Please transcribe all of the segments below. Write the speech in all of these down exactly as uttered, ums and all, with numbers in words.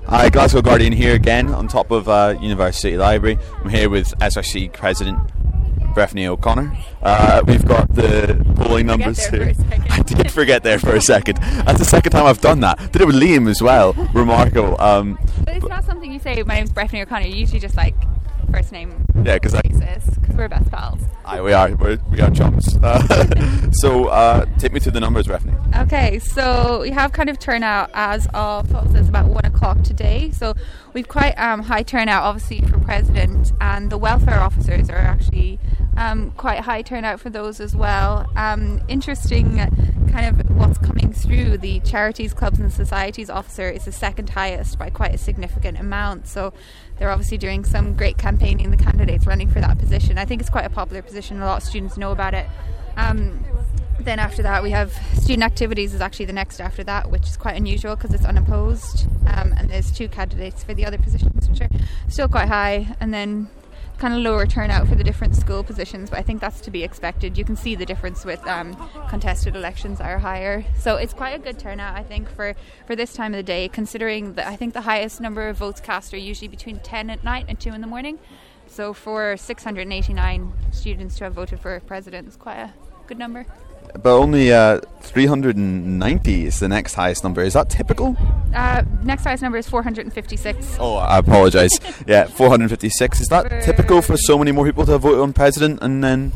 Hi, Glasgow Guardian here again on top of uh, University Library. I'm here with S R C President Breffney O'Connor. Uh, we've got the polling numbers here. I did forget there for a second. That's the second time I've done that. Did it with Liam as well. Remarkable. Um, but it's not something you say, my name's Breffney O'Connor. You usually just like first name yeah, because we're best pals. Aye, we are. We're, we are chums. Uh, so uh, take me through the numbers, Breffney. Okay, so we have kind of turnout as of, what was this, about one o'clock today. So we've quite um, high turnout, obviously, for President, and the welfare officers are actually um, quite high turnout for those as well. Um, interesting kind of what's coming through, the charities, clubs and societies officer is the second highest by quite a significant amount. So they're obviously doing some great campaigning, the candidates running for that position. I think it's quite a popular position. A lot of students know about it. Um, then after that we have student activities is actually the next after that, which is quite unusual because it's unopposed. Um, and there's two candidates for the other positions, which are still quite high. And then kind of lower turnout for the different school positions, but I think that's to be expected. You can see the difference with um, contested elections are higher. So it's quite a good turnout, I think, for, for this time of the day, considering that I think the highest number of votes cast are usually between ten at night and two in the morning. So for six hundred eighty-nine students to have voted for president is quite a good number. But only uh, three hundred ninety is the next highest number. Is that typical? Uh, next highest number is four hundred fifty-six. Oh, I apologise. Yeah, four hundred fifty-six. Is that for typical for so many more people to have voted on president and then...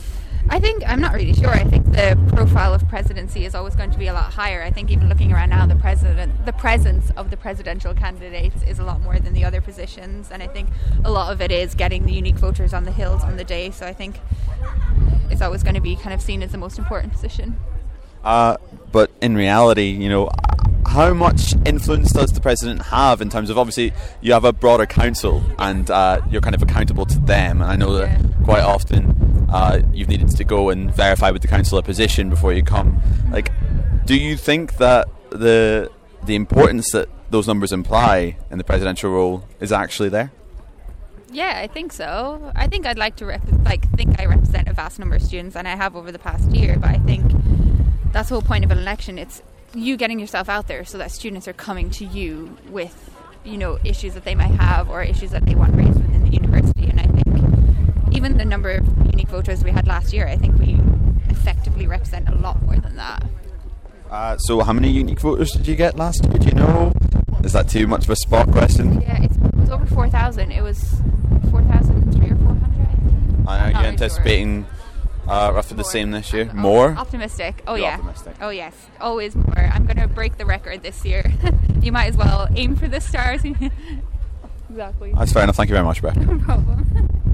I think, I'm not really sure. I think the profile of presidency is always going to be a lot higher. I think even looking around now, the president, the presence of the presidential candidates is a lot more than the other positions. And I think a lot of it is getting the unique voters on the hills on the day. So I think it's always going to be kind of seen as the most important position. Uh, but in reality, you know, how much influence does the president have in terms of, obviously, you have a broader council and uh, you're kind of accountable to them. And I know that yeah. quite often uh, you've needed to go and verify with the council a position before you come. Like, do you think that the the importance that those numbers imply in the presidential role is actually there? Yeah, I think so. I think I'd like to rep- like think I represent a vast number of students, and I have over the past year. But I think that's the whole point of an election. It's you getting yourself out there so that students are coming to you with, you know, issues that they might have or issues that they want raised within the university. And I think even the number of unique voters we had last year, I think we effectively represent a lot more than that. Uh, so how many unique voters did you get last year? Do you know? Is that too much of a spot question? Yeah, it's, it was over four thousand. It was four thousand three or four hundred. Are you anticipating uh, roughly the same this year? More? Optimistic. Oh, You're yeah. Optimistic. Oh, yes. Always more. I'm going to break the record this year. You might as well aim for the stars. Exactly. That's fair enough. Thank you very much, Brett. No problem.